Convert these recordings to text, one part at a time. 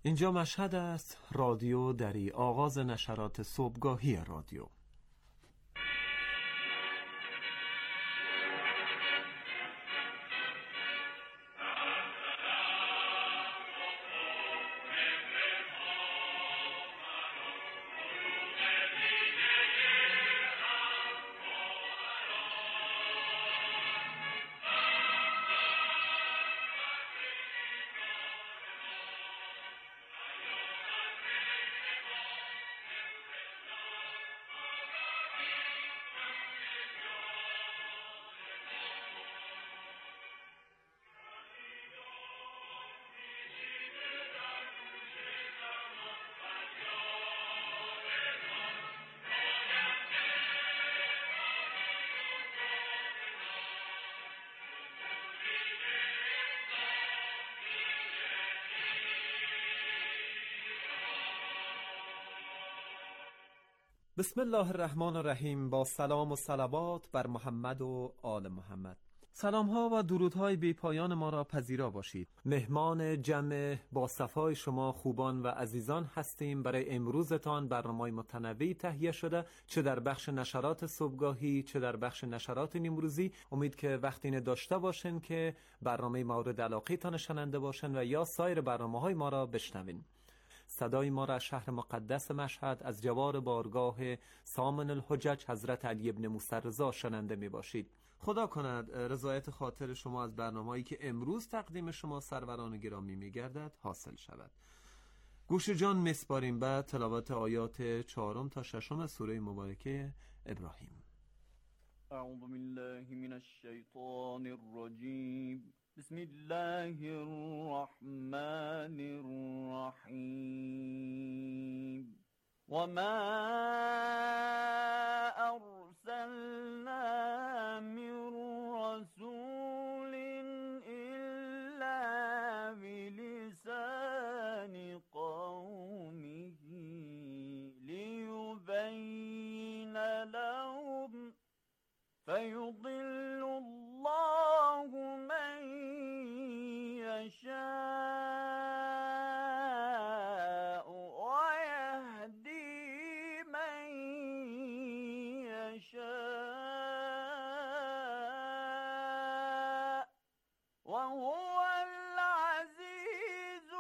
اینجا مشهد است، رادیو دری، آغاز نشرات صبحگاهی رادیو. بسم الله الرحمن الرحیم. با سلام و صلوات بر محمد و آل محمد. سلام ها و درودهای بی پایان ما را پذیرا باشید. مهمان جمع با صفای شما خوبان و عزیزان هستیم. برای امروزتان برنامه‌های متنوعی تهیه شده، چه در بخش نشرات صبحگاهی چه در بخش نشرات نیمروزی. امید که وقتی اینه داشته باشین که برنامه مورد علاقه تان شنونده باشن و یا سایر برنامه‌های ما را بشنوین. صدای ما را شهر مقدس مشهد از جوار بارگاه سامن الحجج حضرت علی ابن موسی رضا شنونده می باشید. خدا کند رضایت خاطر شما از برنامه‌ای که امروز تقدیم شما سروران گرامی می گردد حاصل شود. گوش جان میسپاریم به تلاوت آیات 4 تا 6 سوره مبارکه ابراهیم. اعوذ بالله من الشیطان الرجیم. بسم الله الرحمن الرحیم. وما ارسلنا من رسول الا بلسان قومه ليبين لهم فيضل الله من يشاء ويهدي من يشاء وهو العزيز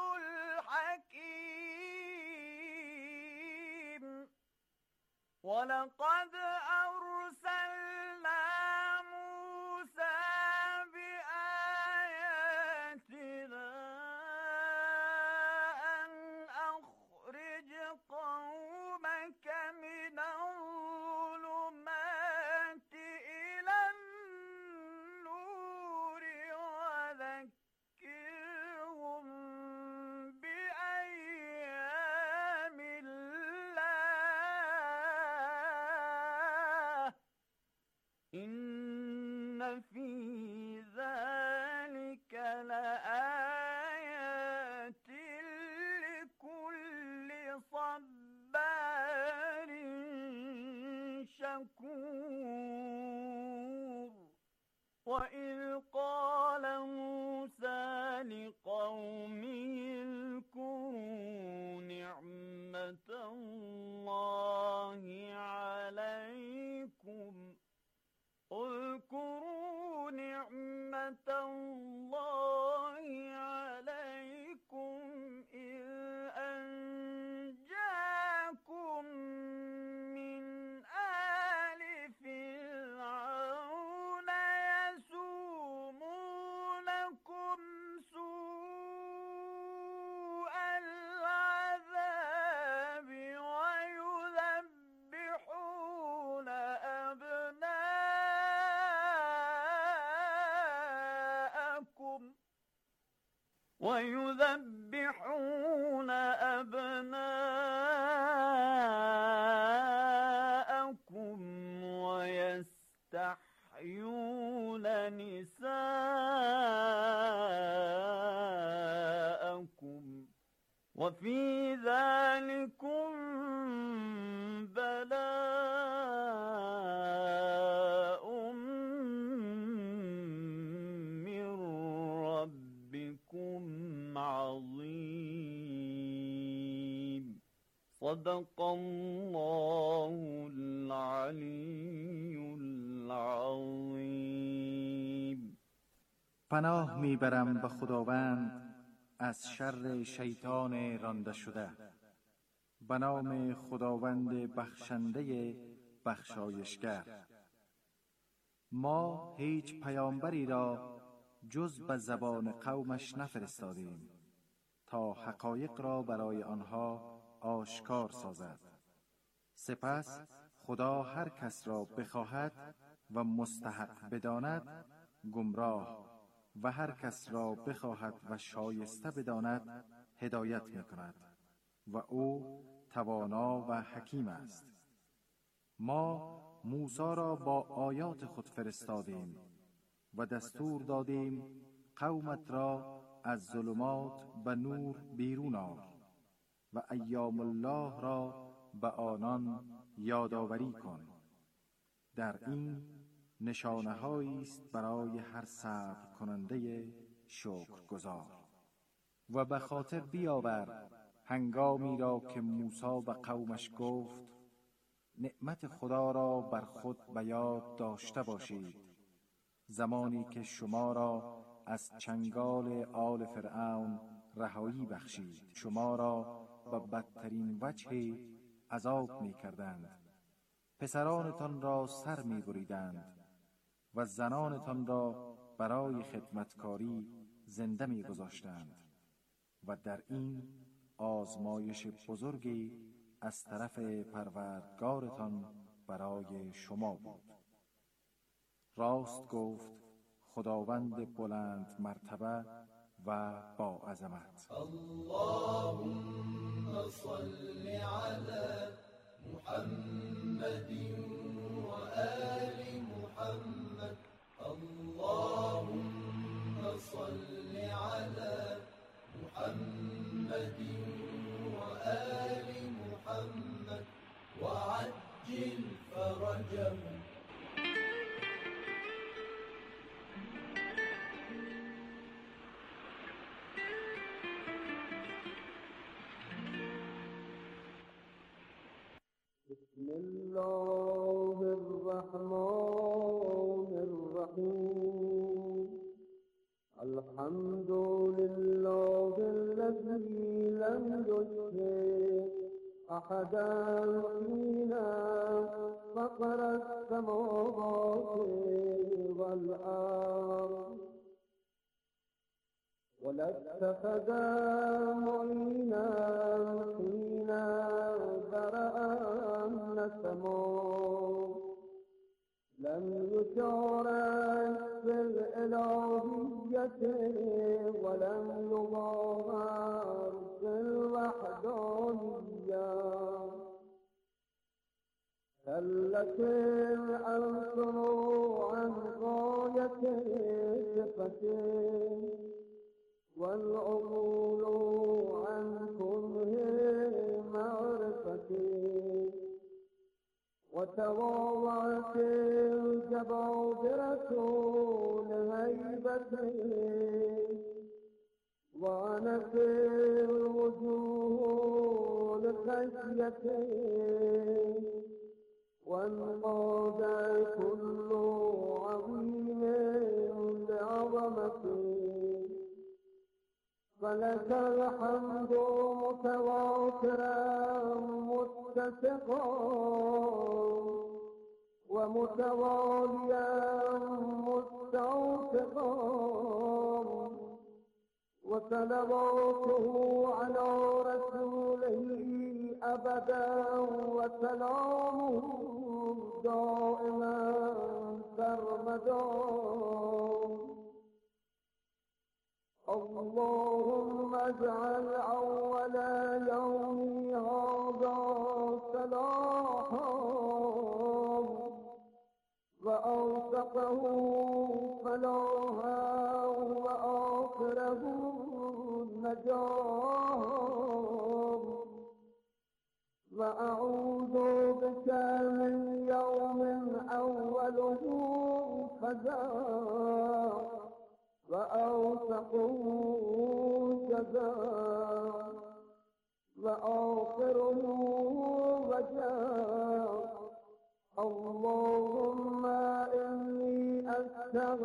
الحكيم. ولقد أرسلنا موسى بآياتنا أن أخرج قومك من الظلمات إلى النور وذكرهم بأيام الله إن في ذلك لآيات لكل صبار شكور. وإذ قال موسى لقومه اذكروا نعمة الله عليكم اذكروا نعمة الله عليكم إذ أنجاكم من آل فرعون يسومونكم سوء العذاب ويذبحون أبناءكم ويستحيون نساءكم وفي ذلكم بلاء من ربكم عظيم. صدق الله العلی العظیم. پناه میبرم به خداوند از شر شیطان رانده شده. به نام خداوند بخشنده بخشایشگر. ما هیچ پیامبری را جز به زبان قومش نفرستادیم تا حقایق را برای آنها آشکار سازد. سپس خدا هر کس را بخواهد و مستحق بداند گمراه و هر کس را بخواهد و شایسته بداند هدایت میکند و او توانا و حکیم است. ما موسی را با آیات خود فرستادیم و دستور دادیم قومت را از ظلمات به نور بیرون آر و ایام الله را به آنان یادآوری کن. در این نشانه‌هایی است برای هر صبر کننده شکرگزار. و به خاطر بیاور هنگامی را که موسی به قومش گفت نعمت خدا را بر خود به یاد داشته باشید، زمانی که شما را از چنگال آل فرعون رهایی بخشید، شما را به بدترین وجه عذاب می کردند، پسرانتان را سر می بریدند و زنانتان را برای خدمتکاری زنده می گذاشتند و در این آزمایش بزرگی از طرف پروردگارتان برای شما بود. راست گفت خداوند بلند مرتبه و با عظمت. اللهم صل على محمد و آل محمد. اللهم صل على محمد و آل محمد وعجل فرجهم. بسم الله الرحمن الرحیم. الحمد لله الذي لم يشرك أحدا فينا فقر السماوات والأرض ولا اتخذ معينا حين ذرأ السماء. لم يشارك في الإلهية ولم يظاهر في الوحدانية. هلت الألسن عن غاية صفته والعقول عن كنه معرفته. وتواضعت الجبابرة لهيبته وعنت الوجوه لخشيته وانقاد كل عظيم لعظمته. فلك الحمد متواترا متسقا ومتواليا مستوثقا. وصلواته على رسوله أبدا وسلامه دائما سرمدا. اللهم اجعل أول يوم هذا صلاحا وأوسطه فلاحا وآخره نجاحا. وأعوذ بك من يوم أوله خزاء وأوسطه جزاء وآخره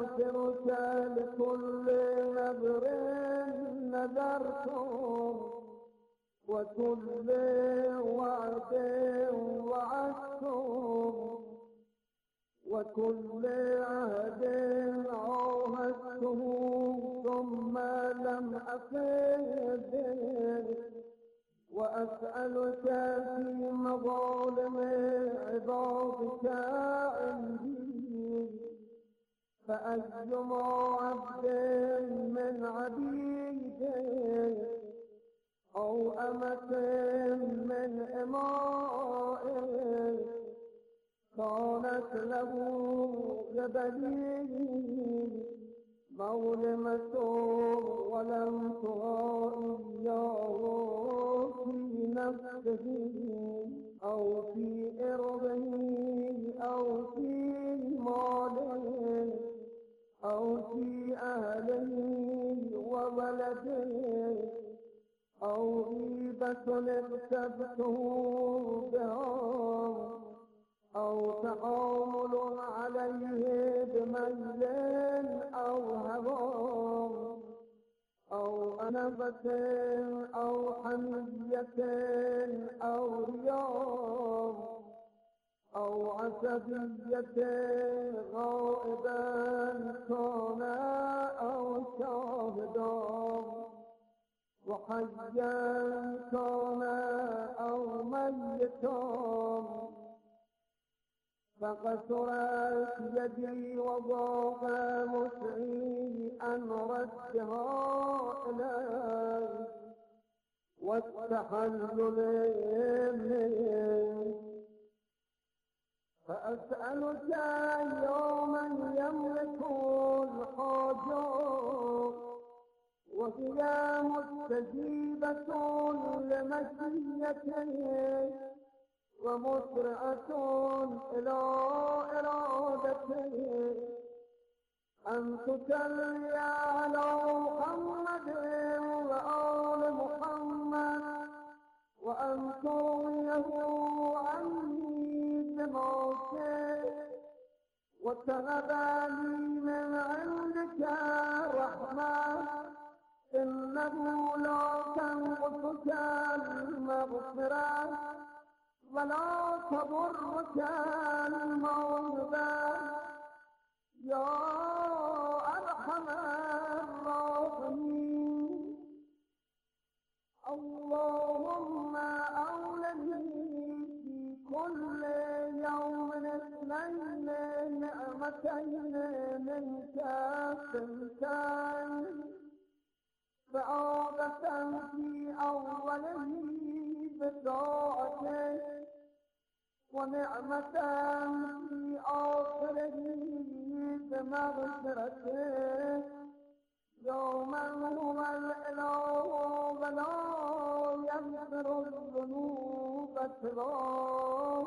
أستغفرك لكل نذر نذرتم وكل وعد وعدتم وكل عهد عاهدته ثم لم أفد وأسألك في مظالم عبادك عندي فأجمع عبد من عبيدك أو أمة من إمائك كانت له جبلي مظلمة ولم ترى إياه في نفسه أو في إرضه أو في ماله أو في أهله وولده أو غيبة اغتبته بها أو تحامل عليه بميل أو هوى أو أنبة أو حمية أو رياء أو عصبية غائبا كان أو شاهدا وحيا كان أو ميتا فقصرت يدي وضاق مسعي أن ردها إليه والتحلل منه فأسألك يوما يملك الحاجات وهي مستجيبة لمشيته ومسرعة إلى إرادته أن تصلي على محمد وآل محمد وأن ترويه عني بموته وتهب لي من عندك رحمة إنه لا تنقصك المغفرة ولا تضرك الموهبة يا أرحم الراحمين اللهم أولني في كل يوم اثنين نعمتين منك سنتين سعادة في أوله بطاعتك ونعمة في آخره بمغفرتك يوما هو الإله ولا يغفر الذنوب سواه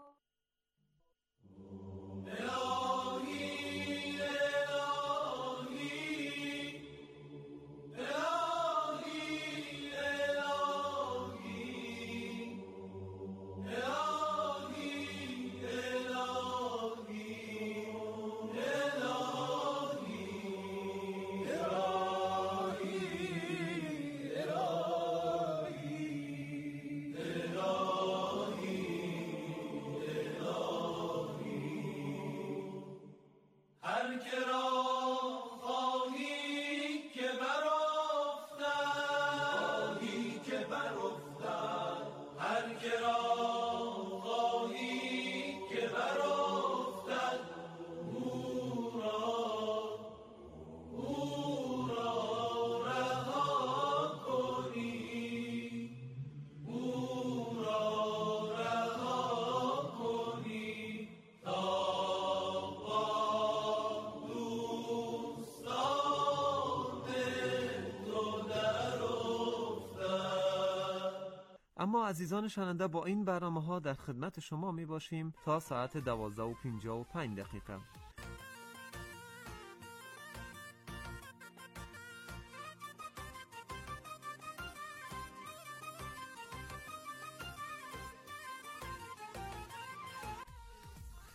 اما عزیزان شنونده با این برنامه‌ها در خدمت شما می باشیم تا ساعت 12:55.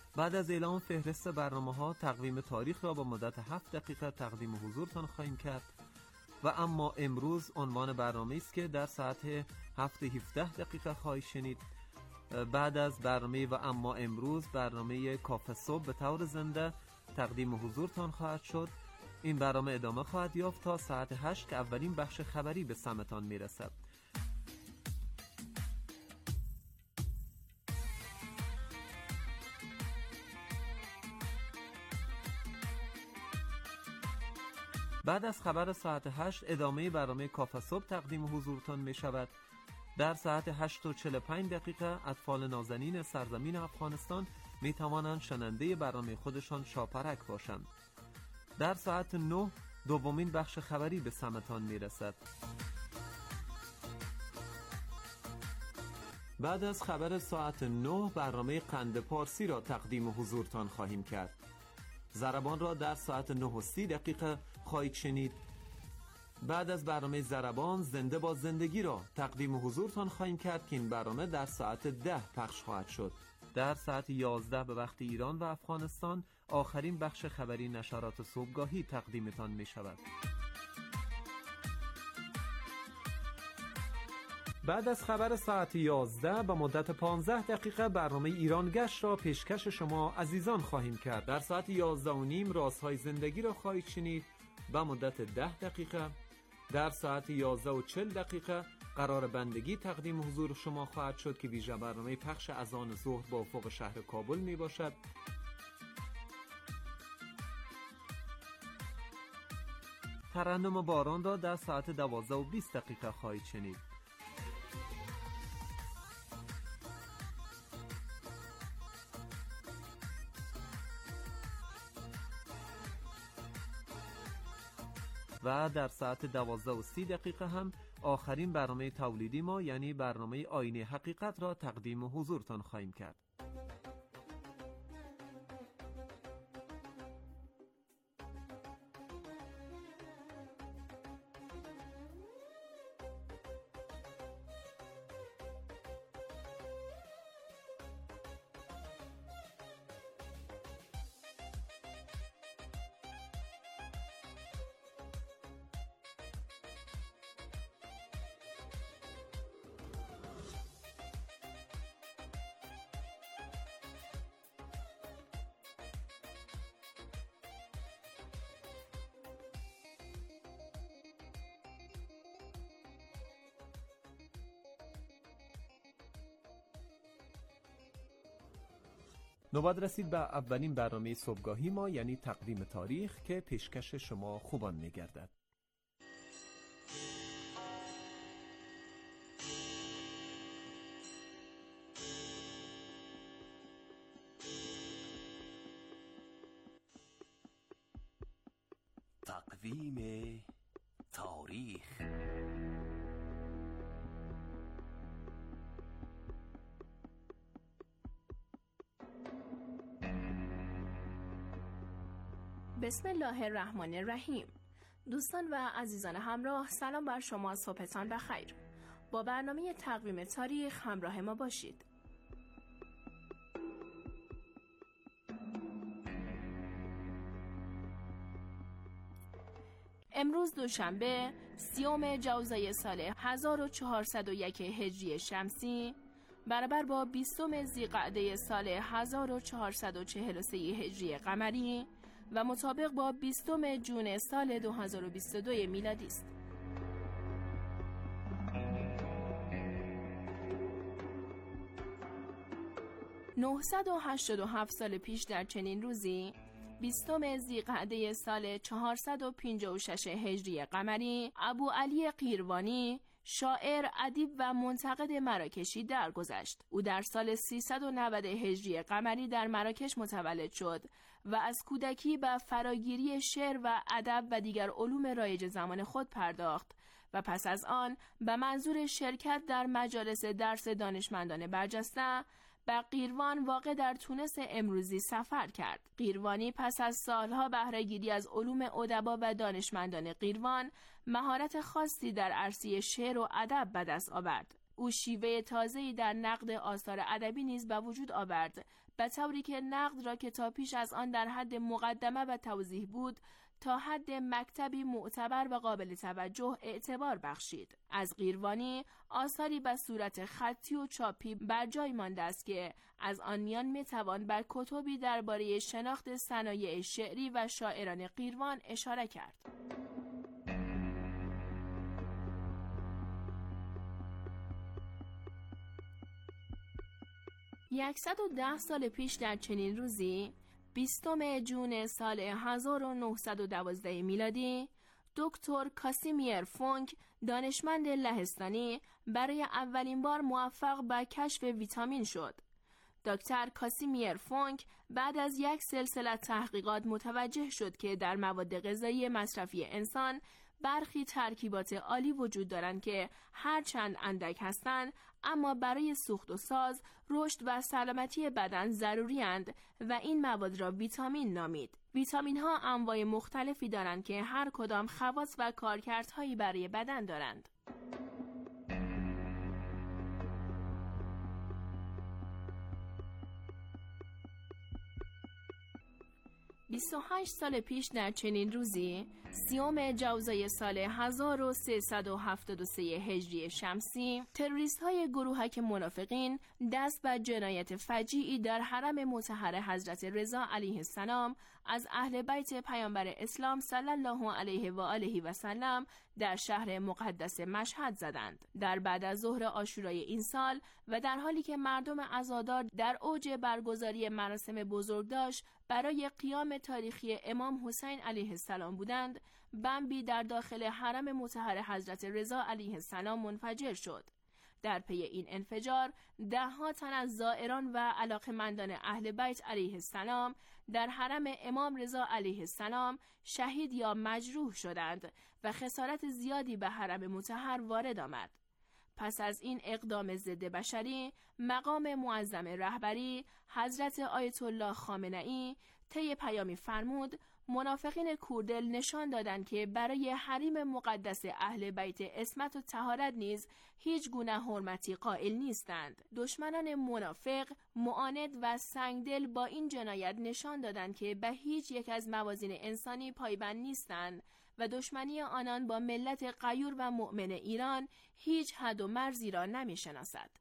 بعد از اعلام فهرست برنامه‌ها تقویم تاریخ را با مدت 7 دقیقه تقدیم حضورتان خواهیم کرد و اما امروز عنوان برنامه است که در ساعت 7:17 دقیقه خواهید شنید. بعد از برنامه و اما امروز برنامه کافه صبح به طور زنده تقدیم حضورتان خواهد شد. این برنامه ادامه خواهد یافت تا ساعت 8 که اولین بخش خبری به سمتان میرسد. بعد از خبر ساعت 8 ادامه برنامه کافه صبح تقدیم حضورتان می شود. در ساعت 8:45 دقیقه اطفال نازنین سرزمین افغانستان می توانند شنونده برنامه خودشان شاپرک باشند. در ساعت 9 دومین بخش خبری به سمتان می رسد. بعد از خبر ساعت 9 برنامه قند پارسی را تقدیم حضورتان خواهیم کرد. ضربان را در ساعت 9:30 دقیقه خواهید شنید. بعد از برنامه ضربان زنده با زندگی را تقدیم حضورتان خواهیم کرد که این برنامه در ساعت 10 پخش خواهد شد. در ساعت 11 به وقت ایران و افغانستان آخرین بخش خبری نشرات صبحگاهی تقدیمتان می شود. بعد از خبر ساعت 11 به مدت 15 دقیقه برنامه ایران گشت را پیشکش شما عزیزان خواهیم کرد. در ساعت 11:30 رازهای زندگی را خواهید شنید به مدت 10 دقیقه. در ساعت 11:40 دقیقه قرار بندگی تقدیم حضور شما خواهد شد که ویژه برنامه پخش اذان ظهر با افق شهر کابل می باشد. ترنم باران را در ساعت 12:20 دقیقه خواهید شنید. و در ساعت 12:30 دقیقه هم آخرین برنامه تولیدی ما یعنی برنامه آینه حقیقت را تقدیم حضورتان خواهیم کرد. نوبت رسید به اولین برنامه صبحگاهی ما یعنی تقدیم تاریخ که پیشکش شما خوبان می‌گردد. تقویم تاریخ. بسم الله الرحمن الرحیم. دوستان و عزیزان همراه، سلام بر شما، صبحتان بخیر. با برنامه تقویم تاریخ همراه ما باشید. امروز دوشنبه 30 جوزای سال 1401 هجری شمسی برابر با 20 ذیقعده سال 1443 هجری قمری و مطابق با 20 جون سال 2022 میلادی است. «987 سال پیش در چنین روزی 20 ذیقعده سال 456 هجری قمری ابو علی قیروانی شاعر، ادیب و منتقد مراکشی درگذشت. او در سال 390 هجری قمری در مراکش متولد شد و از کودکی به فراگیری شعر و ادب و دیگر علوم رایج زمان خود پرداخت و پس از آن به منظور شرکت در مجالس درس دانشمندان برجسته به قیروان واقع در تونس امروزی سفر کرد. قیروانی پس از سالها بهره‌گیری از علوم ادبا و دانشمندان قیروان مهارت خاصی در عرصه شعر و ادب به دست آورد. او شیوه تازه‌ای در نقد آثار ادبی نیز به وجود آورد، به طوری که نقد را که تا پیش از آن در حد مقدمه و توضیح بود، تا حد مکتبی معتبر و قابل توجه اعتبار بخشید. از قیروانی آثاری به صورت خطی و چاپی بر جای مانده است که از آن میان میتوان بر کتبی درباره شناخت صنایع شعری و شاعران قیروان اشاره کرد. 110 سال پیش در چنین روزی 20 جون سال 1912 میلادی دکتر کاسیمیر فونک دانشمند لهستانی برای اولین بار موفق به کشف ویتامین شد. دکتر کاسیمیر فونک بعد از یک سلسله تحقیقات متوجه شد که در مواد غذایی مصرفی انسان برخی ترکیبات عالی وجود دارند که هرچند اندک هستند اما برای سوخت و ساز، رشد و سلامتی بدن ضروری اند و این مواد را ویتامین نامید. ویتامین ها انواع مختلفی دارند که هر کدام خواص و کارکردهایی برای بدن دارند. «28 سال پیش در چنین روزی 30 جوزای سال 1373 هجری شمسی تروریست های گروهک منافقین دست به جنایت فجیعی در حرم مطهر حضرت رضا علیه السلام از اهل بیت پیامبر اسلام صلی الله علیه و آله و سلم در شهر مقدس مشهد زدند. در بعد از ظهر عاشورای این سال و در حالی که مردم عزادار در اوج برگزاری مراسم بزرگداشت برای قیام تاریخی امام حسین علیه السلام بودند، بمبی در داخل حرم مطهر حضرت رضا علیه السلام منفجر شد. در پی این انفجار 10 تن از زائران و علاقمندان اهل بیت علیه السلام در حرم امام رضا علیه السلام شهید یا مجروح شدند و خسارت زیادی به حرم مطهر وارد آمد. پس از این اقدام ضد بشری، مقام معظم رهبری حضرت آیت الله خامنه‌ای طی پیامی فرمود منافقین کوردل نشان دادند که برای حریم مقدس اهل بیت عصمت و طهارت نیز هیچ گونه حرمتی قائل نیستند. دشمنان منافق، معاند و سنگدل با این جنایت نشان دادند که به هیچ یک از موازین انسانی پایبند نیستند و دشمنی آنان با ملت غیور و مؤمن ایران هیچ حد و مرزی را نمی‌شناسد.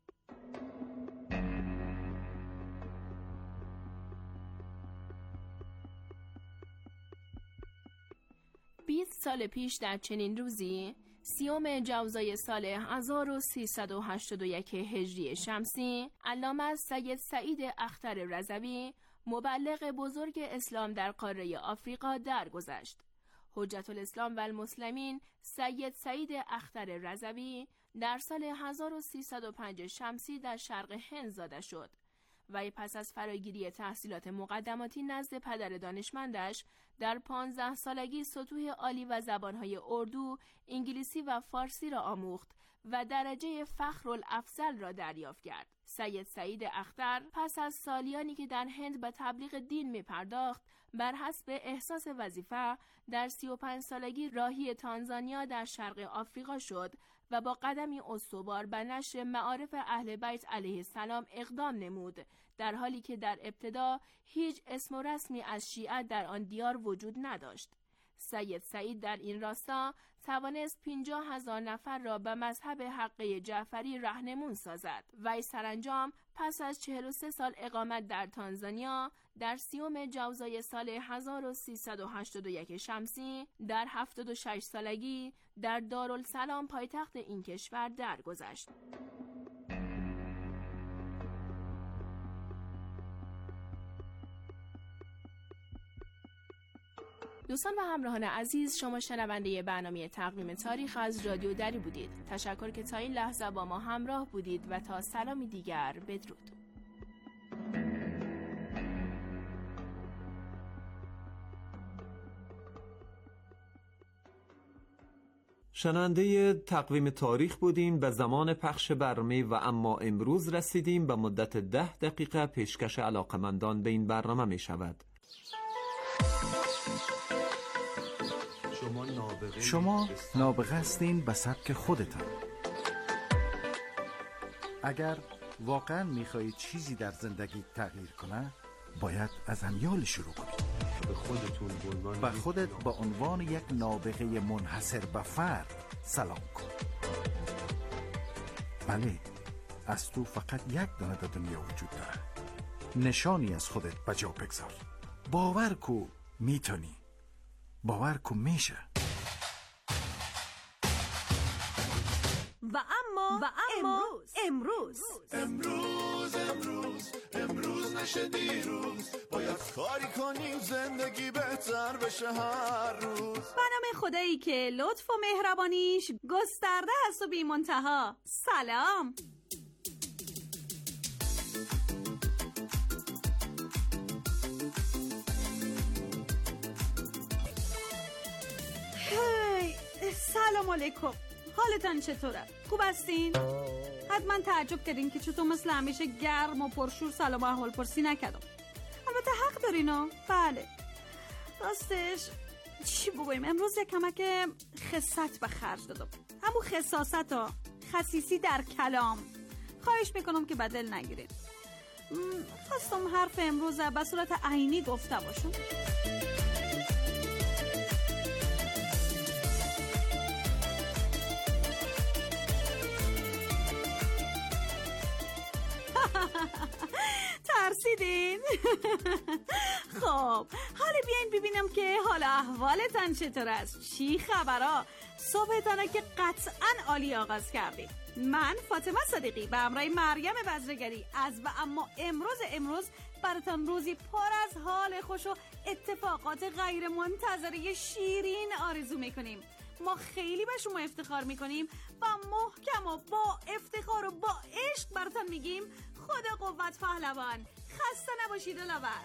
20 سال پیش در چنین روزی 30 جوزای سال 1381 هجری شمسی علامه سید سعید اختر رضوی مبلغ بزرگ اسلام در قاره آفریقا درگذشت. حجت الاسلام و المسلمین سید سعید اختر رضوی در سال 1305 شمسی در شرق هند زاده شد. وی پس از فراگیری تحصیلات مقدماتی نزد پدر دانشمندش در 15 سالگی سطوح عالی و زبانهای اردو، انگلیسی و فارسی را آموخت و درجه فخرالافضل را دریافت کرد. سید سعید اختر پس از سالیانی که در هند به تبلیغ دین می پرداخت، بر حسب احساس وظیفه در 35 سالگی راهی تانزانیا در شرق آفریقا شد و با قدمی استوار به نشر معارف اهل بیت علیه السلام اقدام نمود، در حالی که در ابتدا هیچ اسم و رسمی از شیعه در آن دیار وجود نداشت. سید سعید در این راستا توانست 50,000 نفر را به مذهب حقه جعفری راهنمون سازد. وی سرانجام پس از 43 سال اقامت در تانزانیا در 30 جوزای سال 1381 شمسی در 76 سالگی در دارالسلام پایتخت این کشور درگذشت. دوستان و همراهان عزیز، شما شنونده برنامه تقویم تاریخ از رادیو دری بودید. تشکر که تا این لحظه با ما همراه بودید و تا سلامی دیگر بدرود. شنونده تقویم تاریخ بودیم. به زمان پخش برنامه و اما امروز رسیدیم. به مدت 10 دقیقه پیشکش علاقمندان به این برنامه می شود. شما نابغه هستین به سبک خودتان. اگر واقعا میخوایی چیزی در زندگی تغییر کنه، باید از امیال شروع کنی. به خودت به عنوان یک نابغه منحصر به فرد سلام کن. بله، از تو فقط یک دانه در دنیا وجود داره. نشانی از خودت به جا بگذار. باور کو میتونی، باور کو میشه. و اما امروز نشه دیروز، باید کاری کنیم زندگی بهتر بشه هر روز. به نام خدایی که لطف و مهربانیش گسترده است و بی منتها. سلام. سلام علیکم. حالتان چطوره؟ خوب هستین؟ حتما تعجب کردین که چطور مثل همیشه گرم و پرشور سلام و احوال پرسی نکردم. البته حق دارین. بله، راستش چی بگویم، امروز یک کمک خست به خرج دادم. همون خساست ها، خسیسی در کلام. خواهش میکنم که بدل نگیرید. خواستم حرف امروز به صورت عینی گفته باشم. ترسیدین؟ خب حالا بیاین ببینم که حال احوالتان چطور است. چی خبرها؟ صبحتانه که قطعا عالی آغاز کردید. من فاطمه صدیقی به همراه مریم بزرگری از و اما امروز براتون روزی پر از حال خوش و اتفاقات غیر منتظره شیرین آرزو میکنیم. ما خیلی به شما افتخار میکنیم و محکم و با افتخار و با عشق براتون میگیم خدا قوت پهلوان. خسته نباشید دلاور.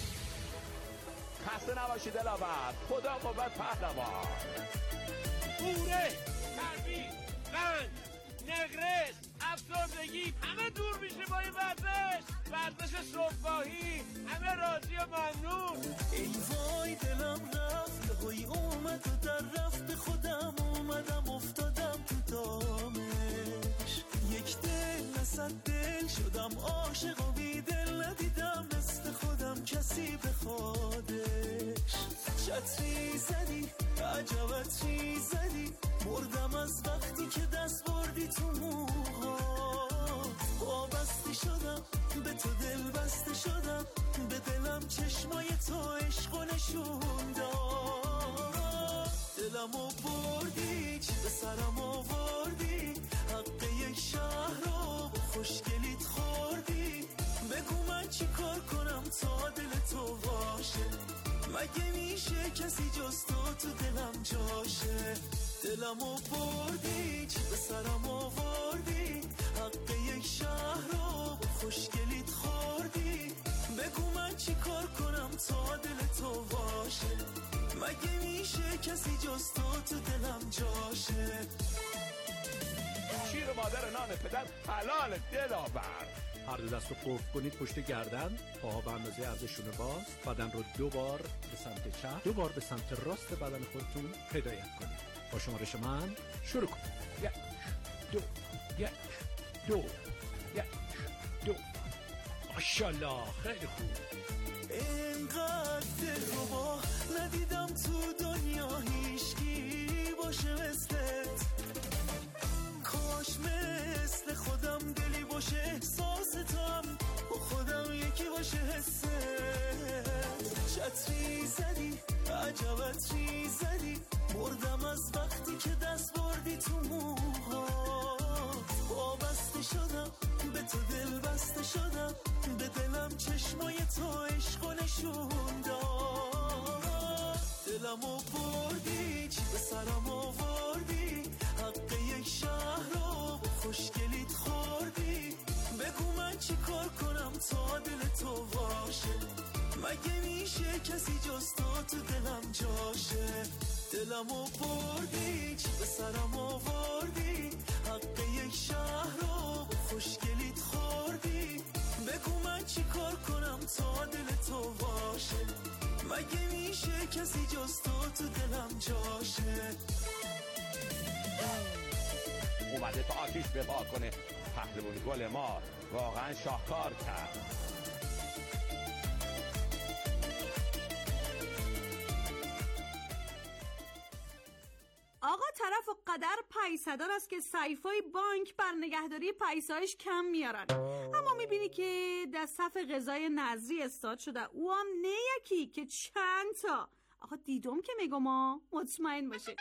خسته نباشید دلاور. خدا قوت پهلوان. پوره، تربیت، قند، نقرس، افسردگی همه دور میشه با این ورزش صبحگاهی. همه راضی و ممنون. ای وای دلم رفت، هوی اومد و در رفت، به خودم اومدم افتادم تو دامش. یک دل نصد دل شدم عاشق و بی دل ندیدم مثل خودم کسی بخوادش. چتری زدی عجبت چی زدی، مردم از وقتی که دست بردی تو موها. وابسته شدم به تو، دل بسته شدم به دلم، چشمای تو عشق و نشون داد. دلمو بردی چی به سرم آوردی، حق یک شهر رو خوشگلیت خوردی. بگو من چی کار کنم تا دل تو باشه، مگه میشه کسی جز تو دلم جاشه. دلمو بردی چی به سرم آوردی، حق یک شهر رو خوشگلیت خوردی. بگو من چی کار کنم تا دل تو باشه، مگه میشه کسی جز تو دلم جاشه. شیر مادر نان پدر حلال دلاور. هر دو دست رو قفل کنید پشت گردن، پاها به اندازه عرضشون باز، بدن رو 2 بار به سمت چپ، 2 بار به سمت راست بدن خودتون هدایت کنید. با شمارش من شروع کنید. 1 2 1 2 1 2. ماشاءالله خیلی خوب. اینقدر دلربا ندیدم تو دنیا هیچکی باشه مثلت. کاش مثل خودم دلی باشه احساستم، با خودم یکی باشه حست. چتری زدی عجبت چی زدی، مردم از وقتی که دست بردی تو موها. وابسته شدم به تو، دل بسته شدم به دلم، چشمای تو عشق و نشون داد. دلمو بردی چی به سرم آوردی، حق یک شهر رو خوشگلیت خوردی. بگو من چی کار کنم تا دل تو باشه، مگه میشه کسی جز تو دلم جاشه. دلمو بردی چی به سرم آوردی، حق یک شهر رو خوشگلیت خوردی. بگو من چی کار کنم تا دل تو باشه، مگه میشه کسی جز تو دلم جاشه. اومده تا آتیش بپا کنه. پهلوان گل ما واقعا شاهکار کرد. آقا طرف و قدر پیسه‌دار است که سیفای بانک بر نگهداری پیسه‌هاش کم میارن، اما میبینی که در صف غذای نظری استاد شده، او هم نه یکی که چند تا. آقا دیدم که میگم مطمئن باشه.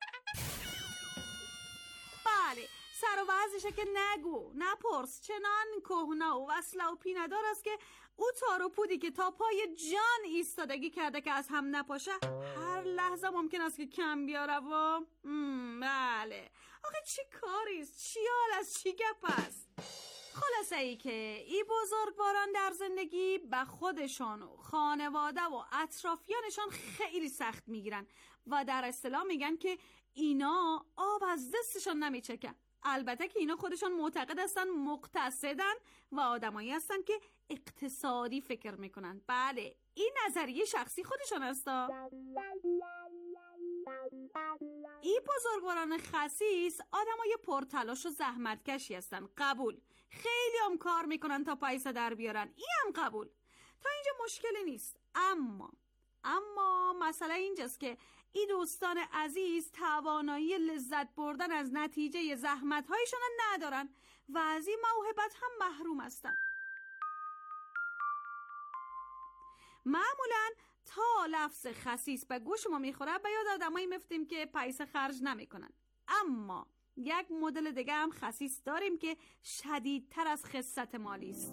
بله سر و وضعشه که نگو نپرس، چنان کهنه و وصله و پیندار است که او تار و پودی که تا پای جان ایستادگی کرده که از هم نپاشه هر لحظه ممکن است که کم بیاره. و بله آخه چی کاریست، چی حال است، چی گپ است؟ خلاصه ای که ای بزرگواران در زندگی به خودشان و خانواده و اطرافیانشان خیلی سخت میگیرن و در اصطلاح میگن که اینا آب از دستشان نمیچکن. البته که اینا خودشان معتقد هستن مقتصدن و آدمایی هستن که اقتصادی فکر میکنن. بله این نظریه شخصی خودشان هستا. این بزرگواران خسیس آدمای پرتلاش و زحمتکشی هستن، قبول. خیلی هم کار میکنن تا پیسه در بیارن، این هم قبول. تا اینجا مشکلی نیست. اما مسئله اینجاست که این دوستان عزیز توانایی لذت بردن از نتیجه زحمت‌هایشان ندارن و از این موهبت هم محروم هستن. معمولاً تا لفظ خسیس به گوش ما میخوره به یاد آدمایی میفتیم که پیسه خرج نمیکنن. اما یک مدل دیگه هم خسیس داریم که شدیدتر از خست مالی است.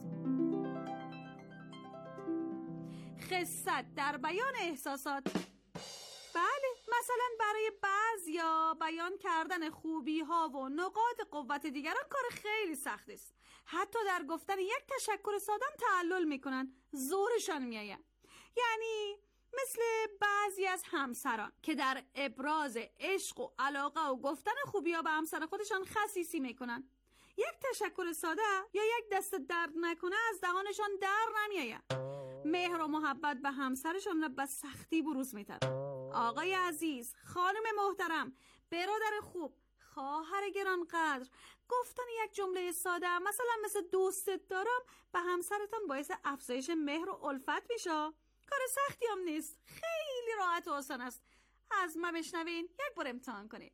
خست در بیان احساسات. بله مثلا برای بعضیا بیان کردن خوبی ها و نقاط قوت دیگران کار خیلی سخت است. حتی در گفتن یک تشکر ساده تعلل میکنن، زورشان میآید. یعنی مثل بعضی از همسران که در ابراز عشق و علاقه و گفتن خوبی ها به همسر خودشان خسیسی میکنن. یک تشکر ساده یا یک دست درد نکنه از دهانشان در نمیآید. مهر و محبت به همسرشان به سختی بروز میتن. آقای عزیز، خانم محترم، برادر خوب، خواهر گرانقدر، گفتن یک جمله ساده مثلا مثل دوستت دارم به همسرتان باعث افزایش مهر و الفت میشه. کار سختی هم نیست، خیلی راحت و آسان است. از من بشنوین، یک بار امتحان کنید.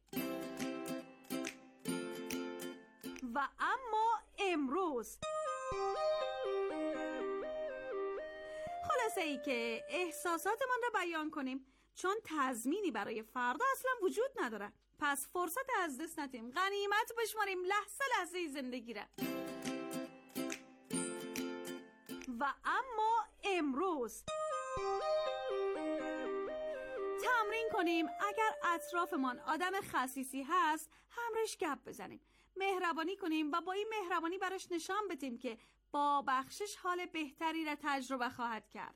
و اما امروز خلاصه ای که احساساتمان را بیان کنیم، چون تضمینی برای فردا اصلا وجود نداره. پس فرصت از دست ندیم، غنیمت بشماریم لحظه لحظه زندگی را. و اما امروز تمرین کنیم اگر اطرافمان آدم خسیسی هست همراهش گپ بزنیم، مهربانی کنیم و با این مهربانی براش نشان بدیم که با بخشش حال بهتری را تجربه خواهد کرد.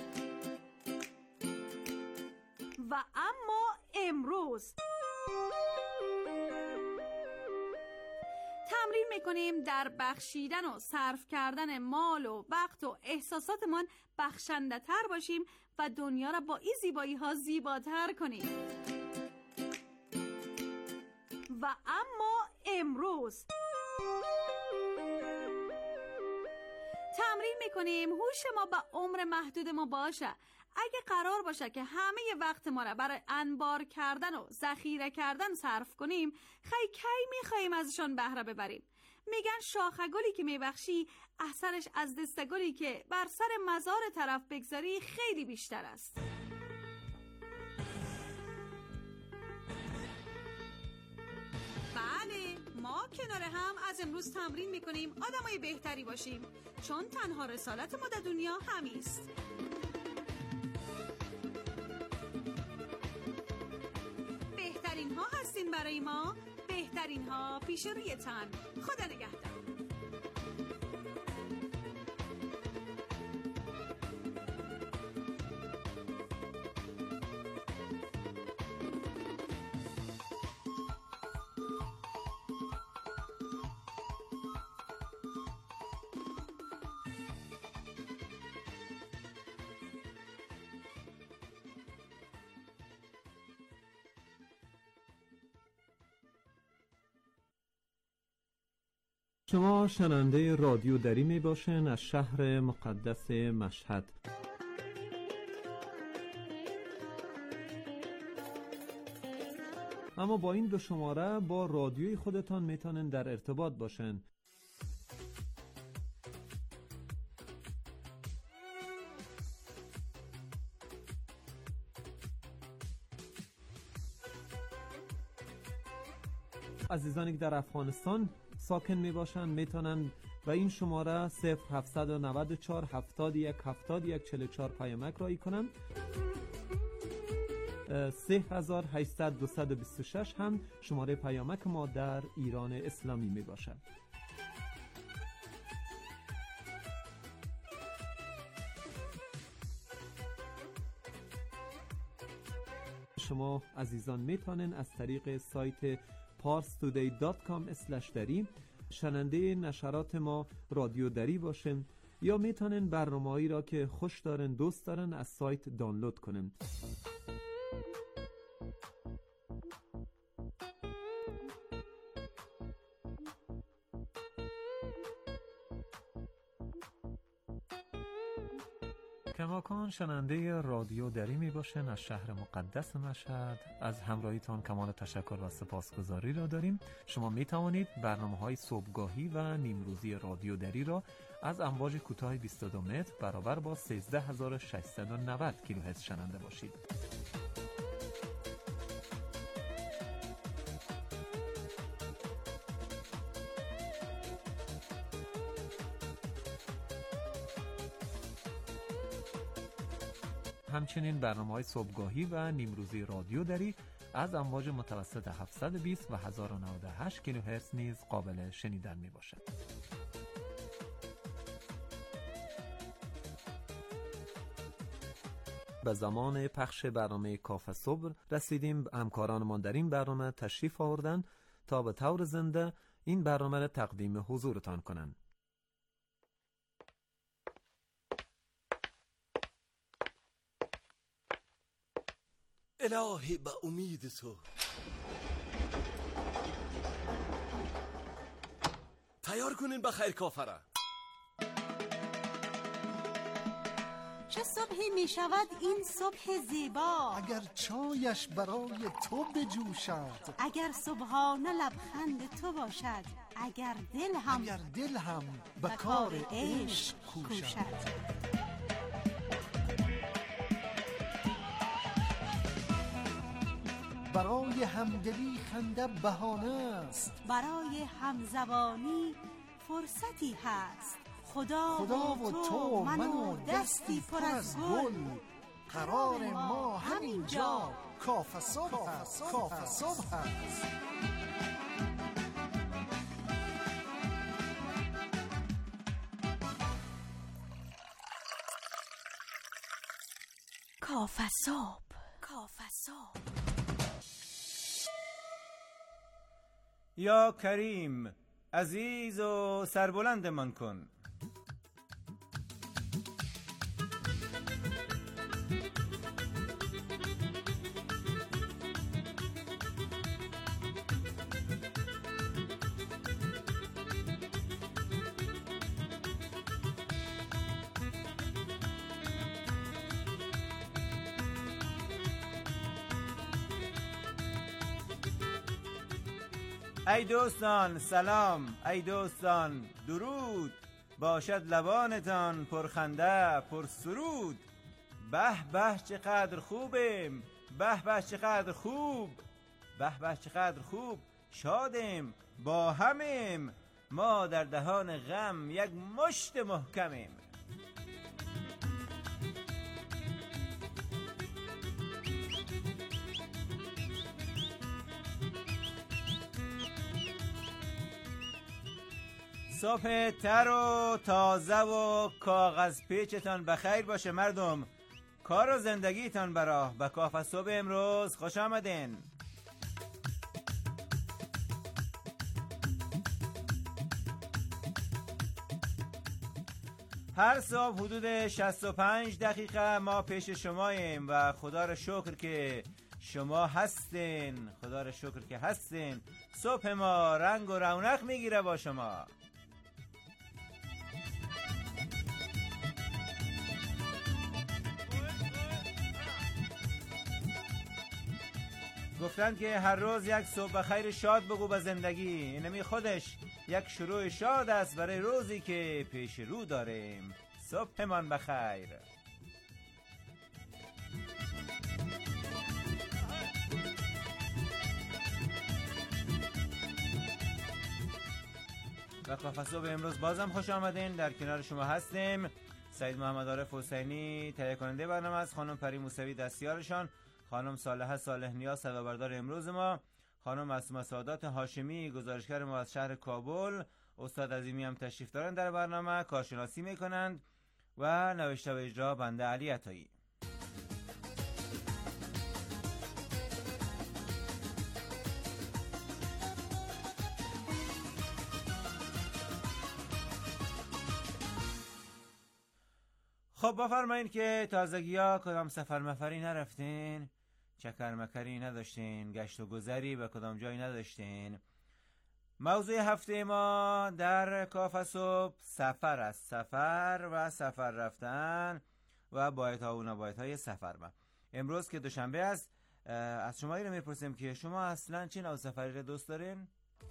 و اما امروز تمرین میکنیم در بخشیدن و صرف کردن مال و وقت و احساساتمان بخشنده تر باشیم و دنیا را با این زیبایی ها زیباتر کنیم. و اما امروز تمرین میکنیم هوش ما با عمر محدود ما باشه. اگه قرار باشه که همه وقت ما را برای انبار کردن و ذخیره کردن صرف کنیم، کی میخواییم ازشان بهره ببریم. میگن شاخه گلی که میبخشی اثرش از دسته گلی که بر سر مزار طرف بگذاری خیلی بیشتر است. بله ما کنار هم از امروز تمرین میکنیم آدمای بهتری باشیم، چون تنها رسالت ما در دنیا همیست. بهترین ها هستین برای ما، بهترین ها پیش روی تن. خدا نگهدار. شما شنونده رادیو دری می باشین از شهر مقدس مشهد. اما با این دو شماره با رادیوی خودتان میتونن در ارتباط باشن. عزیزانی که در افغانستان ساکن می باشن میتونن و این شماره 0794 71 71 44 پیامک رایی کنن. 3800 هم شماره پیامک ما در ایران اسلامی می باشد. شما عزیزان میتونن از طریق سایت parstoday.com/dari شنونده نشرات ما رادیو دری باشن یا میتونن برنامه‌ای را که خوش دارن دوست دارن از سایت دانلود کنن. کماکان شنونده رادیو دری می باشن از شهر مقدس مشهد. از همراهیتان کمال تشکر و سپاسگزاری را داریم. شما می توانید برنامه‌های صبحگاهی و نیمروزی رادیو دری را از امواج کوتاه 22 متر برابر با 13690 کیلوهرتز شنونده باشید. همچنین برنامه‌های صبحگاهی و نیمروزی رادیو دری از امواج متوسط 720 و 1098 کیلوهرتز نیز قابل شنیدن میباشد. به زمان پخش برنامه کافه صبح رسیدیم. همکارانمان در این برنامه تشریف آوردن تا به طور زنده این برنامه را تقدیم حضورتان کنند. الهی به امید تو تیار کنین بخیر کافره. چه صبحی می شود این صبح زیبا، اگر چایش برای تو بجوشد، اگر صبحانه لبخند تو باشد، اگر دل هم به کار عشق کوشد. برای همدلی خنده بهانه است، برای همزبانی فرصتی هست. خدا و تو من و دستی پر از گل، قرار ما همینجا کافه صبح است. کافه صبح است. کافه صبح. کافه صبح. یا کریم عزیز و سربلند من کن. ای دوستان سلام، ای دوستان درود، باشد لبانتان پرخنده پر سرود. به به چقدر خوبیم، به به چقدر خوب، به به چقدر خوب، شادیم با همیم، ما در دهان غم یک مشت محکمیم. صبح تر و تازه و کاغذ پیچتان بخیر باشه مردم. کار و زندگیتان براه. به کافه صبح امروز خوش آمدین. هر صبح حدود 65 دقیقه ما پیش شماییم و خدا را شکر که شما هستین. خدا را شکر که هستین. صبح ما رنگ و رونق میگیره با شما. گفتند که هر روز یک صبح بخیر شاد بگو به زندگی. اینمی خودش یک شروع شاد است برای روزی که پیش رو داریم. صبحمان بخیر. و کافه صبح امروز بازم خوش آمدین. در کنار شما هستیم سید محمد عارف حسینی تهیه کننده برنامه است، خانم پری موسوی دستیارشان، خانم صالحه صالح نیا صدابردار امروز ما، خانم معصومه سعادت هاشمی گزارشگر ما از شهر کابل، استاد عظیمی هم تشریف دارن در برنامه، کارشناسی میکنند و نوشته و اجرا بنده علی عطایی. خب بفرمایید که تازگی ها کدام سفر مفری نرفتین؟ چکر مکری نداشتین؟ گشت و گذری به کدام جایی نداشتین؟ موضوع هفته ما در کافه صبح سفر است. سفر و سفر رفتن و بایدها و نبایدهای سفر ما. امروز که دوشنبه است از شما اینو میپرسیم که شما اصلا چه نوع سفری رو دوست دارین؟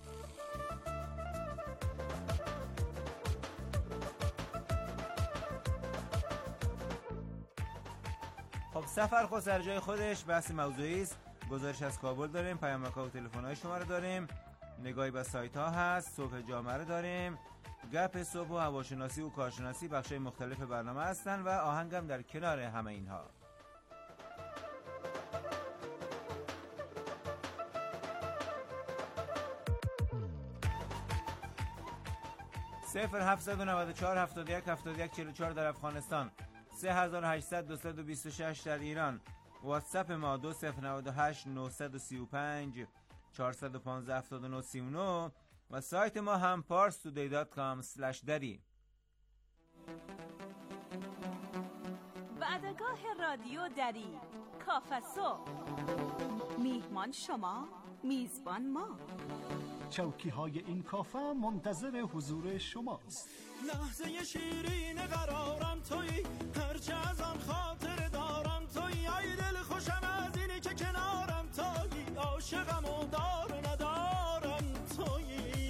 خب سفر خود سر جای خودش بحث موضوعی است. گزارش از کابل داریم، پیامک‌ها و تلفن‌های شما رو داریم، نگاهی به سایت ها هست، صبح جامعه رو داریم، گپ صبح و هواشناسی و کارشناسی بخشای مختلف برنامه هستن و آهنگم در کنار همه اینها. 0794 71 71 44 در افغانستان، 3800 226 در ایران. واتساپ ما 2098 935 415 79 39 و سایت ما هم parstoday.com/dari. وعدگاه رادیو دری، کافه صبح. میهمان شما، میزبان ما. چوکی های این کافه منتظر حضور شماست. لحظه شیرین قرارم تویی، هرچه از آن خاطر دارم تویی. ای دل خوشم از اینی که کنارم تویی، عاشقم و دار و ندارم تویی.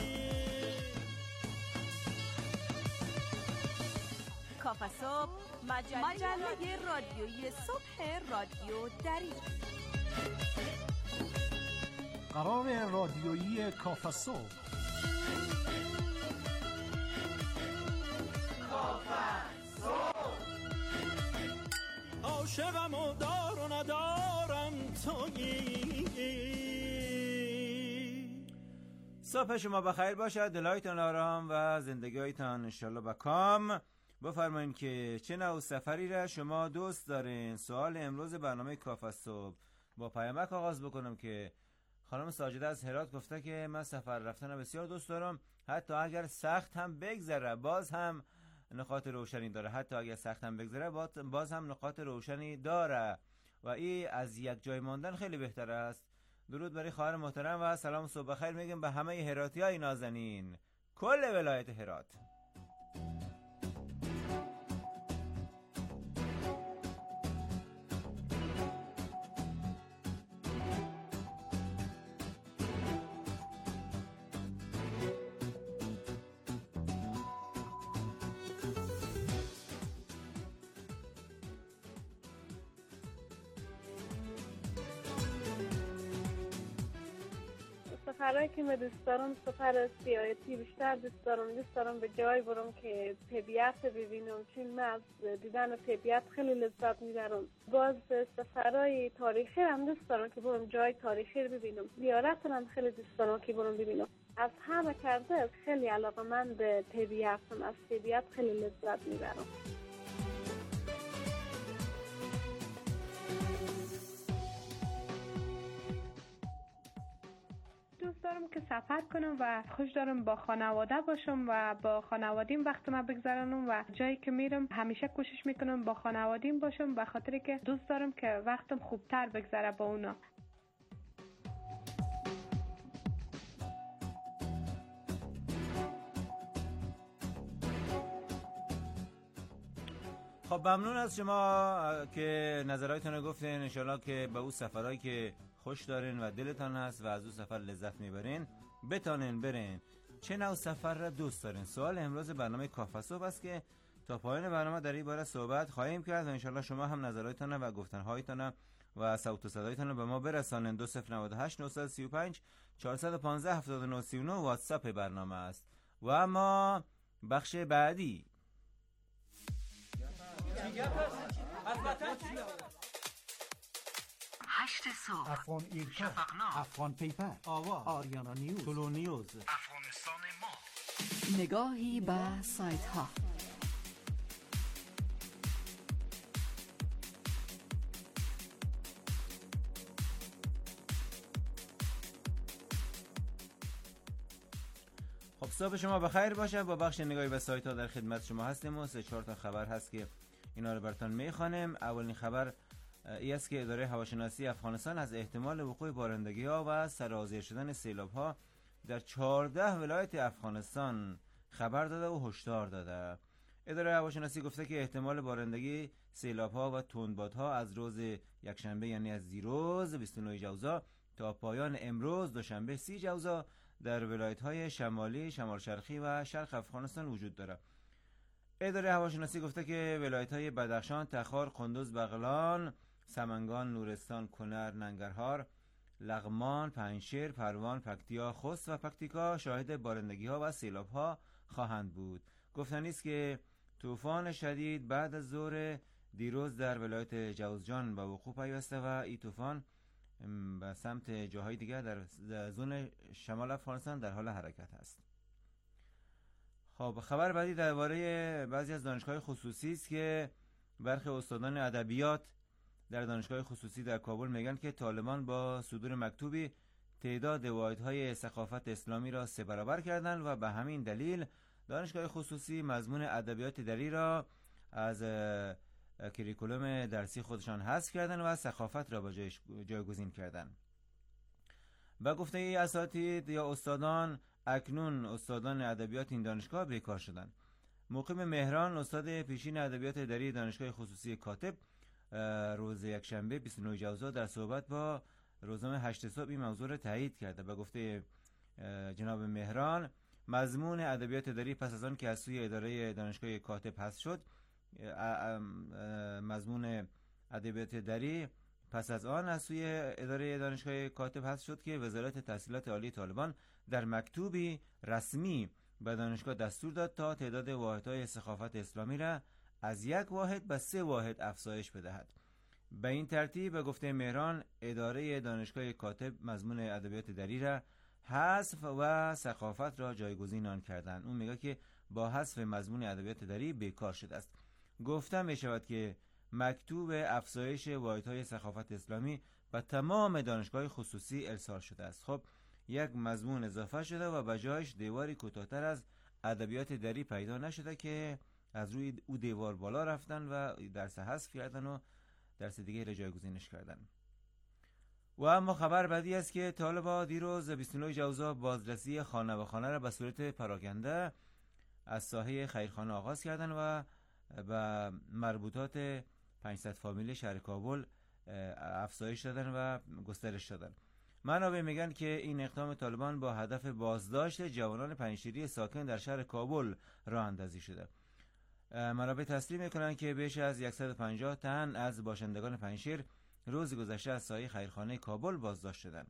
کافه صبح، مجله رادیویی صبح رادیو دری. قرار رادیویی کافه صبح. عاشقم و دار و ندارم تویی. صبح شما بخیر باشد، دلایتان آرام و زندگیتان انشالله بکام. بفرمایین که چه نوع سفری را شما دوست دارین؟ سوال امروز برنامه کافه صبح. با پیامک آغاز بکنم که خانم ساجده از هرات گفته که من سفر رفتن بسیار دوست دارم، حتی اگر سخت هم بگذره باز هم نقاط روشنی داره. حتی اگر سخت هم بگذره باز هم نقاط روشنی داره و این از یک جای ماندن خیلی بهتر است. درود برای خواهر محترم و سلام صبح بخیر میگم به همه هراتیای نازنین، کل ولایت هرات. سفرهایی که من دوست دارم سفر سیاحتی بیشتر دوست دارم به جایی برم که طبیعت ببینم، چون من از دیدن طبیعت خیلی لذت میبرم. باز سفرهای تاریخی هم دوست دارم که برم جای تاریخی رو ببینم. زیارت هم خیلی دوست دارم که برم ببینم. از همه کرده خیلی علاقه‌مند به طبیعتم، از طبیعت خیلی لذت میبرم. دوست دارم که سفر کنم و خوش دارم با خانواده باشم و با خانوادیم وقت ما بگذرانم و جایی که میرم همیشه کوشش میکنم با خانوادیم باشم، به خاطر که دوست دارم که وقتم خوبتر بگذره با اونا. خب ممنون از شما که نظراتتون رو گفتین. انشالله که به اون سفرهایی که خوش دارین و دلتان هست و از او سفر لذت میبرین، بتانین برین. چه نوع سفر را دوست دارین؟ سوال امروز برنامه کافه صبح است که تا پایان برنامه در این باره صحبت خواهیم کرد و انشالله شما هم نظراتتان و گفتنهایتان و صوت و صدایتان به ما برسانید. 2098 935 415 7939 واتساپ برنامه است. و اما بخش بعدی هشت صبح، افغان ایرکا، افغان پیپر، آوا، آریانا نیوز، طلو نیوز، افغانستان ما. نگاهی به سایت ها. خب صبح شما بخیر باشه. با بخش نگاهی به سایت ها در خدمت شما هستیم و 3-4 تا خبر هست که اینا رو براتون میخوانیم. اولین خبر ای است که اداره هواشناسی افغانستان از احتمال وقوع بارندگی ها و سرازیر شدن سیلاب ها در 14 ولایت افغانستان خبر داده و هشدار داده. اداره هواشناسی گفته که احتمال بارندگی، سیلاب ها و تندبادها از روز یکشنبه یعنی از دیروز 29 جوزا تا پایان امروز دوشنبه 30 جوزا در ولایت های شمالی، شمال شرقی و شرق افغانستان وجود داره. اداره هواشناسی گفته که ولایت های بدخشان، تخار، قندوز، بغلان، سمنگان، نورستان، کنر، ننگرهار، لغمان، پنجشیر، پروان، پکتیا، خوست و پکتیکا شاهد بارندگی ها و سیلاب ها خواهند بود. گفتنی است که طوفان شدید بعد از ظهر دیروز در ولایت جوزجان به وقوع پیوسته و این طوفان به سمت جاهای دیگر در زون شمال افغانستان در حال حرکت است. خب خبر بعدی درباره بعضی از دانشگاه خصوصی است که برخی استادان ادبیات در دانشگاه خصوصی در کابل میگن که طالبان با صدور مکتوبی تعداد واحدهای ثقافت اسلامی را 3 برابر کردند و به همین دلیل دانشگاه خصوصی مضمون ادبیات دری را از کریکولوم درسی خودشان حذف کردند و ثقافت را به جایگزین کردند. با گفته اساتید یا استادان، اکنون استادان ادبیات این دانشگاه بیکار شدند. مقیم مهران، استاد پیشین ادبیات دری دانشگاه خصوصی کاتب، روز یکشنبه 29 جوزا در صحبت با روزنامه 8 صبح این موضوع را تایید کرده. به گفته جناب مهران، مضمون ادبیات دری پس از آن که از سوی اداره دانشگاه کاتب حذف شد، مضمون ادبیات دری پس از آن از سوی اداره دانشگاه کاتب حذف شد که وزارت تحصیلات عالی طالبان در مکتوبی رسمی به دانشگاه دستور داد تا تعداد واحدهای ثقافت اسلامی را از 1 واحد به 3 واحد افزایش بدهد. به این ترتیب به گفته مهران اداره دانشگاه کاتب مضمون ادبیات دری را حذف و ثقافت را جایگزین آن کردند. اون میگه که با حذف مضمون ادبیات دری بیکار شده است. گفته می شود که مکتوب افزایش واحدهای ثقافت اسلامی به تمام دانشگاه خصوصی ارسال شده است. خب یک مضمون اضافه شده و به جایش دیواری کوتاه‌تر از ادبیات دری پیدا نشده که از روی او دیوار بالا رفتن و درس حذف کردن و درس دیگه را جایگزینش کردن. و اما خبر بعدی است که طالبان دیروز 29 جوزا بازرسی خانه به خانه را به صورت پراکنده از ساحه خیرخانه آغاز کردن و به مربوطات 500 فامیل شهر کابل افزایش دادن و گسترش دادن. منابع میگن که این اقدام طالبان با هدف بازداشت جوانان پنجشیری ساکن در شهر کابل راه اندازی شده. منابع تصریح میکنن که بیش از 150 تن از باشندگان پنجشیر روز گذشته از سایه خیرخانه کابل بازداشت شدند.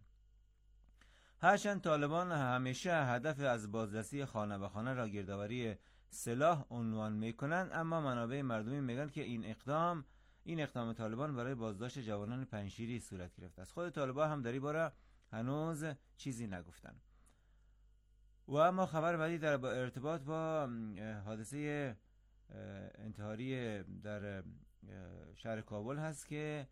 هرچند طالبان همیشه هدف از بازرسی خانه به خانه را گردآوری سلاح عنوان میکنند، اما منابع مردمی میگن که این اقدام طالبان برای بازداشت جوانان پنجشیری صورت گرفته است. خود طالبان هم در این باره هنوز چیزی نگفتند. و اما خبر بعدی در ارتباط با حادثه انتحاری در شهر کابل هست که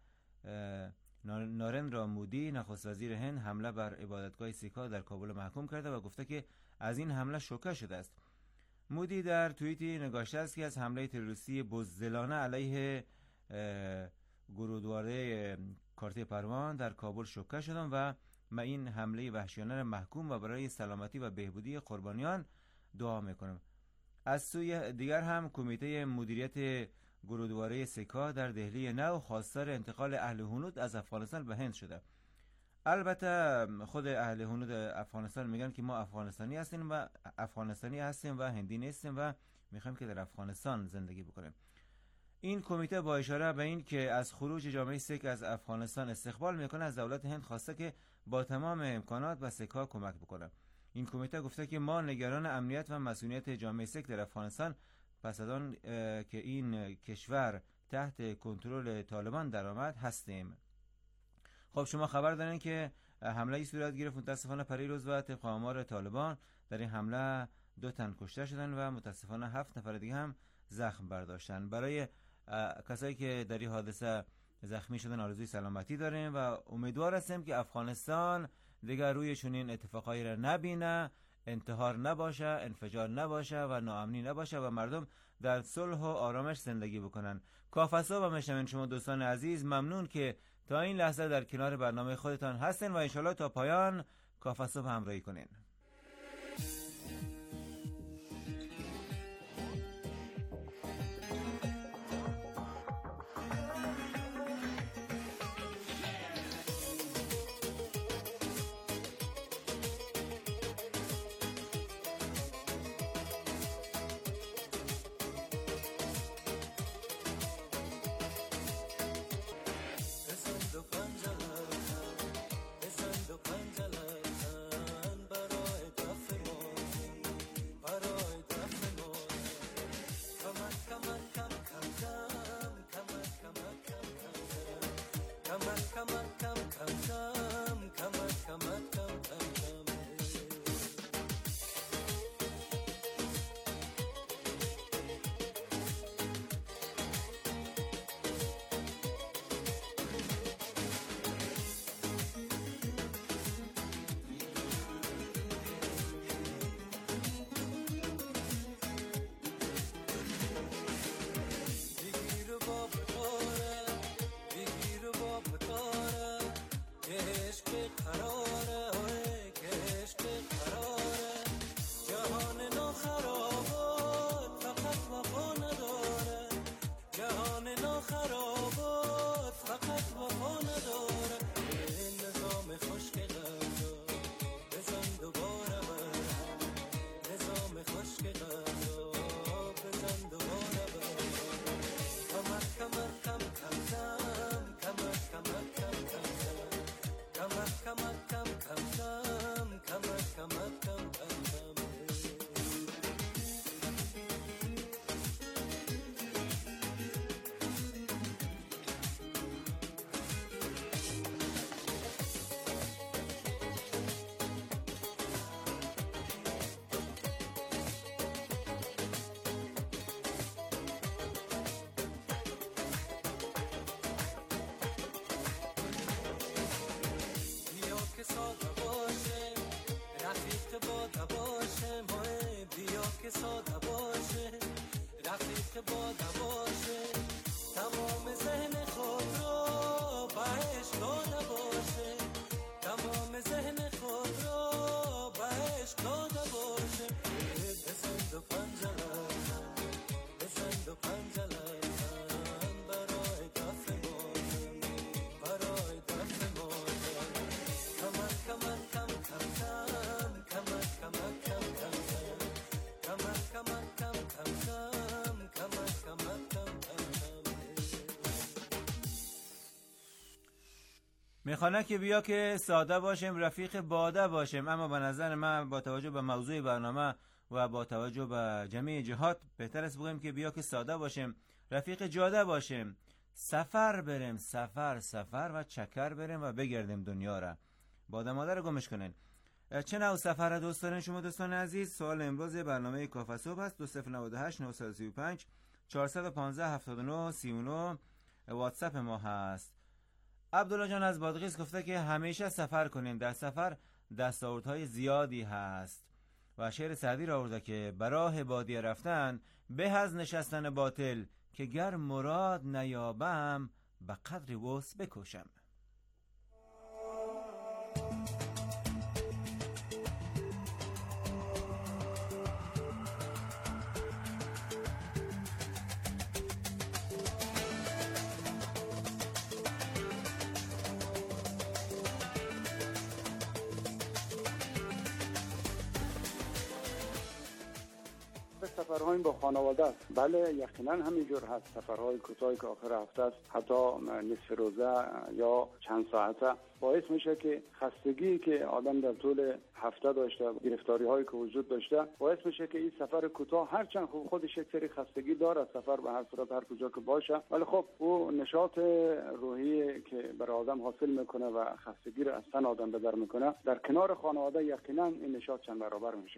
نارندرا مودی نخست وزیر هند حمله بر عبادتگاه سیکها در کابل محکوم کرده و گفته که از این حمله شوکه شده است. مودی در توییتی نگاشته است که از حمله تروریستی بزدلانه علیه گرودواره کارته پروان در کابل شوکه شدم و من این حمله وحشیانه را محکوم و برای سلامتی و بهبودی قربانیان دعا میکنم. از سوی دیگر هم کمیته مدیریت گرودواره سیکها در دهلی نو خواستار انتقال اهل هنود از افغانستان به هند شده. البته خود اهل هنود افغانستان میگن که ما افغانستانی هستیم و هندی نیستیم و میخوایم که در افغانستان زندگی بکنیم. این کمیته با اشاره به این که از خروج جامعه سیک از افغانستان استقبال میکنه، از دولت هند خواسته که با تمام امکانات به سیک‌ها کمک بکنه. این کمیته گفته که ما نگران امنیت و مسئولیت جامعه سیک در افغانستان پس از آن که این کشور تحت کنترل طالبان درآمد هستیم. خب شما خبر دارین که حمله صورت گرفت متاسفانه پریروز و طبق آمار طالبان در این حمله 2 تن کشته شدن و متاسفانه 7 نفر دیگه هم زخم برداشتن. برای کسایی که در این حادثه زخمی شدن آرزوی سلامتی داریم و امیدوار هستیم که افغانستان دیگر روی چنین اتفاقایی را نبینه، انتحار نباشه، انفجار نباشه و ناامنی نباشه و مردم در صلح و آرامش زندگی بکنن. کافصبح و مشنوین شما دوستان عزیز، ممنون که تا این لحظه در کنار برنامه خودتان هستین و انشالله تا پایان کافصبح همراهی کنین. میخوانه که بیا که ساده باشیم، رفیق باده باشیم، اما به نظر من با توجه به موضوع برنامه و با توجه به جمعی جهات بهتر است بگیم که بیا که ساده باشیم، رفیق جاده باشیم، سفر بریم، سفر و چکر بریم و بگردیم دنیا را. باده مادر رو گمش کنین. چه نوع سفر دوست دارین شما دوستان عزیز؟ سوال امروز برنامه کافه صبح است. 2098 935 415 79 39 واتساپ ما هست. عبدالله جان از بادغیس گفته که همیشه سفر کنین، در سفر دستاوردهای زیادی هست و شعر سعدی را آورده که براه بادیه رفتن به از نشستن باطل، که گر مراد نیابم به قدر وس بکشم. سفرهای با خانواده است. بله یقینا همینجور هست. سفرهای کوتاهی که آخر هفته است، حتی نصف روزه یا چند ساعته، باعث میشه که خستگی که آدم در طول هفته داشته، گرفتاری هایی که وجود داشته، باعث میشه که این سفر کوتاه هرچند خودش یک سری خستگی داره، سفر به هر صورت هر کجا که باشه، ولی خب او نشاط روحی که برای آدم حاصل میکنه و خستگی رو از تن آدم بدر میکنه، در کنار خانواده یقینا این نشاط چند برابر میشه.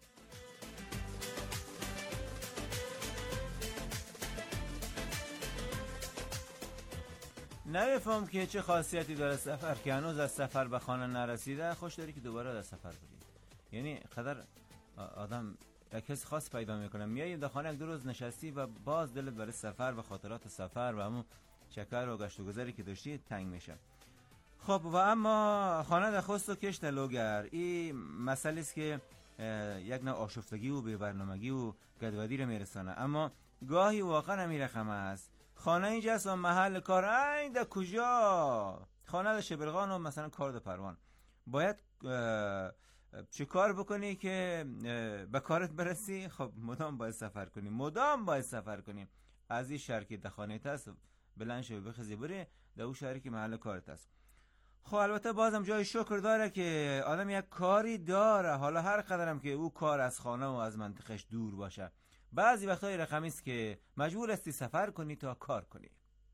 نمیفهم که چه خاصیتی داره سفر که هنوز از سفر به خانه نرسیده خوش داری که دوباره در سفر بری. یعنی قدر آدم یک حس خاص پیدا میکنه، میای در خانه یک دو روز نشستی و باز دلت برای سفر و خاطرات سفر و همون چکر و گشت و گذری که داشتی تنگ میشه. خب و اما خانه در خست و کشت لوگر، این مسئله است که یک نوع آشفتگی و بی برنامگی و گدودی رو میرسانه، اما گاهی واقعا همین رقم است. خانه اینجاست و محل کار این در کجا؟ خانه در شبرغان و مثلا کار در پروان. باید چه کار بکنی که به کارت برسی؟ خب مدام باید سفر کنی، از این شهر که در خانه هست بلند شو بخزی بری در اون شهری که محل کارت است. خب البته بازم جای شکر داره که آدم یک کاری داره، حالا هر قدرم که او کار از خانه و از منطقهش دور باشه، بعضی وقتای رقمی است که مجبور هستی سفر کنی تا کار کنی.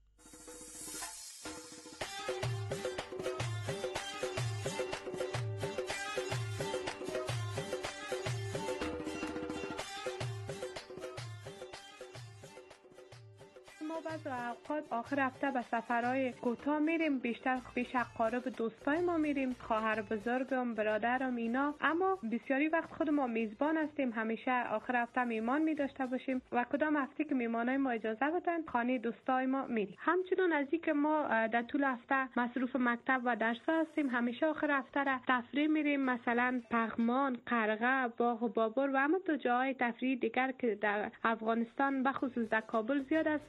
ما بعض اوقات آخر هفته به سفرهای کوتاه میریم، بیشتر پیش اقارب دوستای ما میریم، خواهر بزرگم، برادرم اینا، اما بسیاری وقت خود ما میزبان هستیم، همیشه آخر هفته میمان میداشته باشیم و کدام هفته که میمانای ما اجازه بدن خانه دوستای ما میریم. همچنین از اینکه ما در طول هفته مصروف مکتب و درس هستیم، همیشه آخر هفته را تفریح میریم، مثلا پغمان، قرغه، باغ و بابر و همه دو جاهای تفریحی دیگر که در افغانستان بخصوص در کابل زیاد است